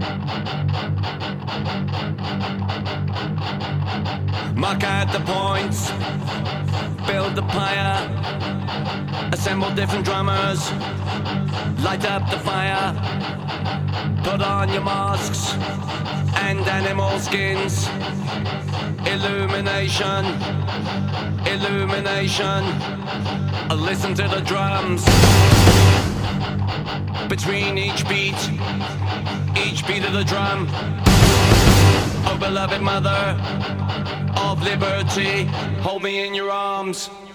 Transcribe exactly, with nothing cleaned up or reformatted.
Mark out the points, build the pyre, assemble different drummers, light up the fire, put on your masks and animal skins. Illumination, illumination, listen to the drums. Between each beat, each beat of the drum. Oh beloved mother of liberty, hold me in your arms.